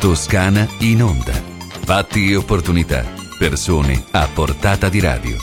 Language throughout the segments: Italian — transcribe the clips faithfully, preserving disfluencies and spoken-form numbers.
Toscana in onda. Fatti e opportunità. Persone a portata di radio.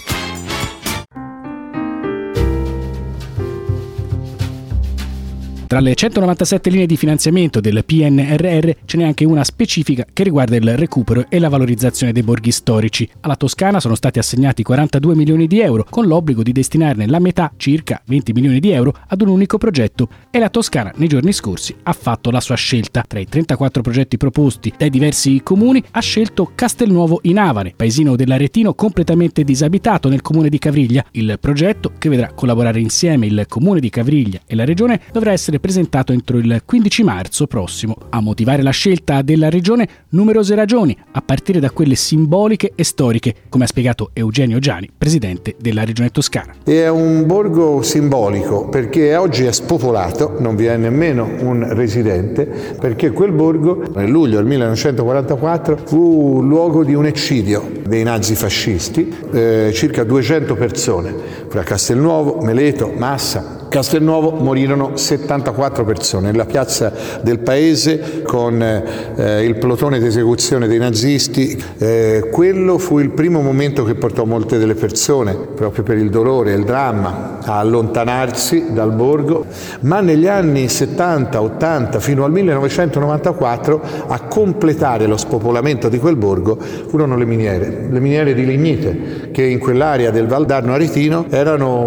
Tra le centonovantasette linee di finanziamento del P N R R ce n'è anche una specifica che riguarda il recupero e la valorizzazione dei borghi storici. Alla Toscana sono stati assegnati quarantadue milioni di euro, con l'obbligo di destinarne la metà, circa venti milioni di euro, ad un unico progetto. E la Toscana, nei giorni scorsi, ha fatto la sua scelta. Tra i trentaquattro progetti proposti dai diversi comuni, ha scelto Castelnuovo in Avane, paesino dell'Aretino completamente disabitato nel comune di Cavriglia. Il progetto, che vedrà collaborare insieme il comune di Cavriglia e la regione, dovrà essere presentato entro il quindici marzo prossimo. A motivare la scelta della regione numerose ragioni, a partire da quelle simboliche e storiche, come ha spiegato Eugenio Giani, presidente della regione Toscana. È un borgo simbolico perché oggi è spopolato, non vi è nemmeno un residente, perché quel borgo nel luglio del millenovecentoquarantaquattro fu luogo di un eccidio dei nazifascisti, eh, circa duecento persone, fra Castelnuovo, Meleto, Massa. Castelnuovo morirono settantaquattro persone nella piazza del paese con eh, il plotone d'esecuzione dei nazisti. Eh, quello fu il primo momento che portò molte delle persone, proprio per il dolore e il dramma, a allontanarsi dal borgo, ma negli anni settanta ottanta fino al millenovecentonovantaquattro a completare lo spopolamento di quel borgo furono le miniere, le miniere di lignite, che in quell'area del Valdarno Aretino erano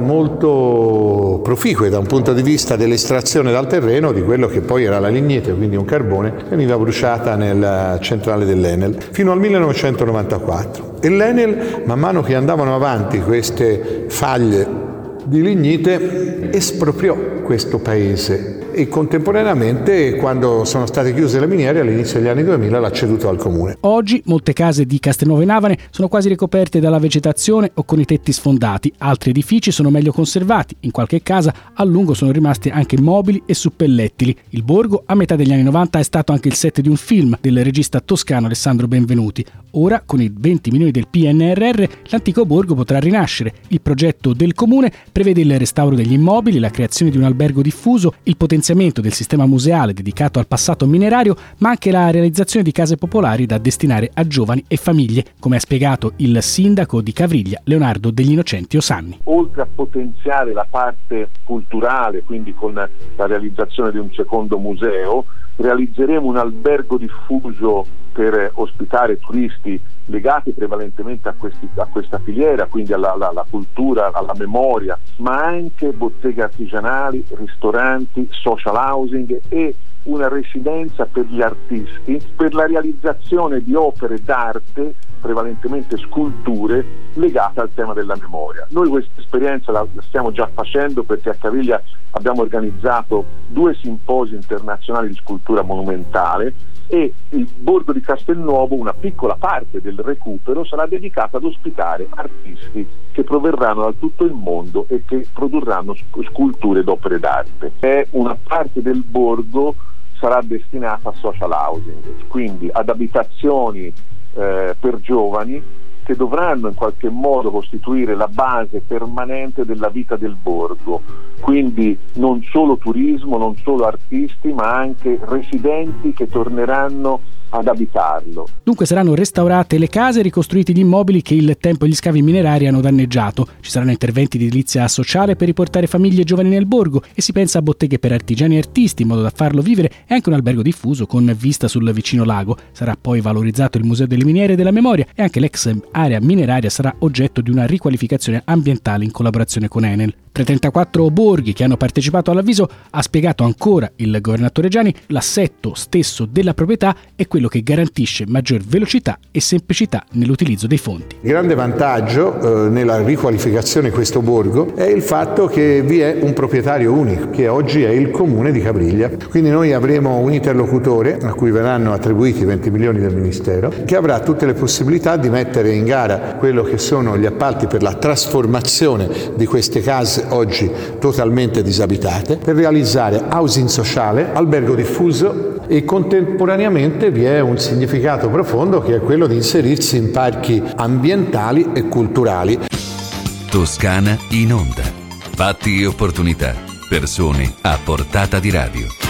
molto proficue da un punto di vista dell'estrazione dal terreno di quello che poi era la lignite, quindi un carbone, che veniva bruciata nella centrale dell'Enel, fino al millenovecentonovantaquattro. E l'Enel, man mano che andavano avanti queste faglie di lignite, espropriò questo paese e contemporaneamente, quando sono state chiuse le miniere all'inizio degli anni duemila, l'ha ceduto al comune. Oggi molte case di Castelnuovo in Avane sono quasi ricoperte dalla vegetazione o con i tetti sfondati, altri edifici sono meglio conservati, in qualche casa a lungo sono rimasti anche mobili e suppellettili. Il borgo a metà degli anni novanta è stato anche il set di un film del regista toscano Alessandro Benvenuti. Ora, con i venti milioni del P N R R, l'antico borgo potrà rinascere. Il progetto del comune prevede il restauro degli immobili, la creazione di un albergo diffuso, il potenziamento del sistema museale dedicato al passato minerario, ma anche la realizzazione di case popolari da destinare a giovani e famiglie, come ha spiegato il sindaco di Cavriglia, Leonardo degli Innocenti Osanni. Oltre a potenziare la parte culturale, quindi con la realizzazione di un secondo museo, realizzeremo un albergo diffuso per ospitare turisti legati prevalentemente a, questi, a questa filiera, quindi alla, alla, alla cultura, alla memoria, ma anche botteghe artigianali, ristoranti, social housing e una residenza per gli artisti per la realizzazione di opere d'arte, prevalentemente sculture, legate al tema della memoria. Noi questa esperienza la stiamo già facendo perché a Caviglia abbiamo organizzato due simposi internazionali di scultura monumentale e il borgo di Castelnuovo, una piccola parte del recupero, sarà dedicata ad ospitare artisti che proverranno da tutto il mondo e che produrranno sculture ed opere d'arte. È una parte del borgo sarà destinata a social housing, quindi ad abitazioni eh, per giovani che dovranno in qualche modo costituire la base permanente della vita del borgo, quindi non solo turismo, non solo artisti, ma anche residenti che torneranno ad abitarlo. Dunque saranno restaurate le case e ricostruiti gli immobili che il tempo e gli scavi minerari hanno danneggiato. Ci saranno interventi di edilizia sociale per riportare famiglie e giovani nel borgo e si pensa a botteghe per artigiani e artisti in modo da farlo vivere e anche un albergo diffuso con vista sul vicino lago. Sarà poi valorizzato il Museo delle Miniere e della Memoria e anche l'ex area mineraria sarà oggetto di una riqualificazione ambientale in collaborazione con Enel. Tra i trentaquattro borghi che hanno partecipato all'avviso, ha spiegato ancora il governatore Giani, l'assetto stesso della proprietà è quello che garantisce maggior velocità e semplicità nell'utilizzo dei fondi. Il grande vantaggio eh, nella riqualificazione di questo borgo è il fatto che vi è un proprietario unico, che oggi è il comune di Cavriglia. Quindi noi avremo un interlocutore a cui verranno attribuiti venti milioni del Ministero, che avrà tutte le possibilità di mettere in gara quello che sono gli appalti per la trasformazione di queste case oggi totalmente disabitate, per realizzare housing sociale, albergo diffuso e contemporaneamente vi è un significato profondo che è quello di inserirsi in parchi ambientali e culturali. Toscana in onda. Fatti e opportunità. Persone a portata di radio.